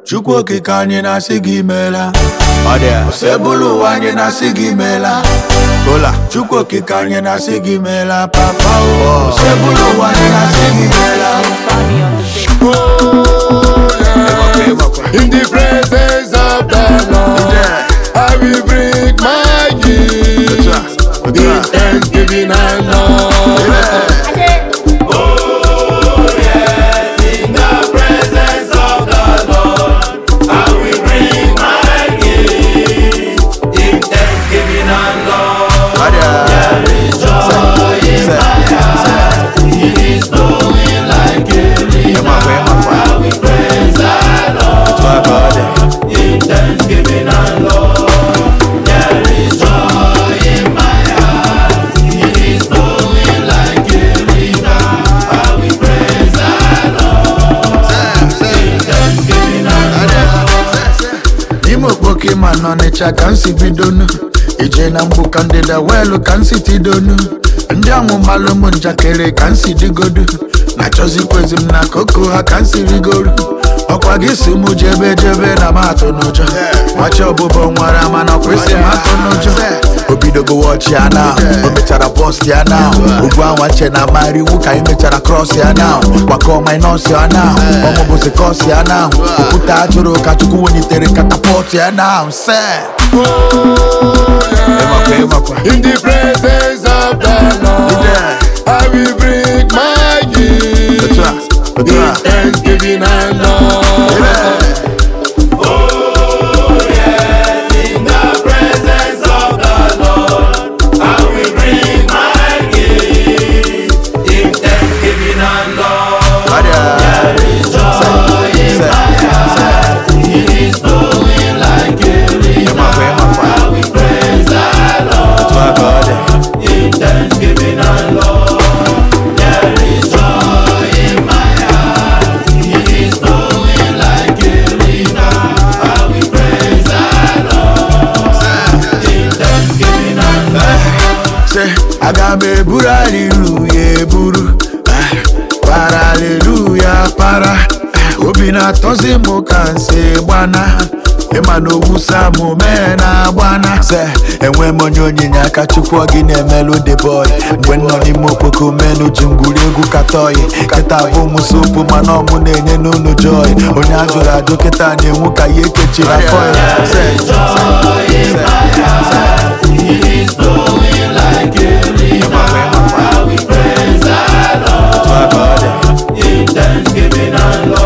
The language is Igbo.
Chukwu okike anyị na-asị gị meela. Osebulu ụwa anyị na-asị gị meela. Chukwu okike anyị na-asị gị meela papa o. Osebulu ụwa anyị na-asị gị meela. In the presence of the Lord, I will bring my gift in thanksgiving and love. Man on the check and see bidonu. Ijena mbuka ndeda welu kan si tidonu. Ndiamu malumu njakere kan si digodu. Na chozi kwezi mna koko ha kan si rigoru. Okwa gisi mu jebe na mato nojo. Wacha obobo nwara mana kwesi mato nojo. Obido go watch ya now. Omechara post ya now. Ugwa wache na mari wuka imechara cross ya now. Wako minus ya now. Omo bose cross ya now. Ukuta ajuro kachuku wenitere catapult ya now. Say in the presence of the Lord, I will bring my gift in thanksgiving and love. Aga me buru hallelujah buru para hallelujah para obi na tozi mu kan se gbana ema no wusa mu me na gbana se enwe monye onyinye aka Chukwu gị na-emelu the boy mgbe nọ n'ime okpoko menu jinguri egwu katoyi kịta bụ musupu mana ọmụ na-enye n'unu joy onye ajụrụ ajụ kịta na-enwu ka ya ekechiri afọ In thanksgiving and love.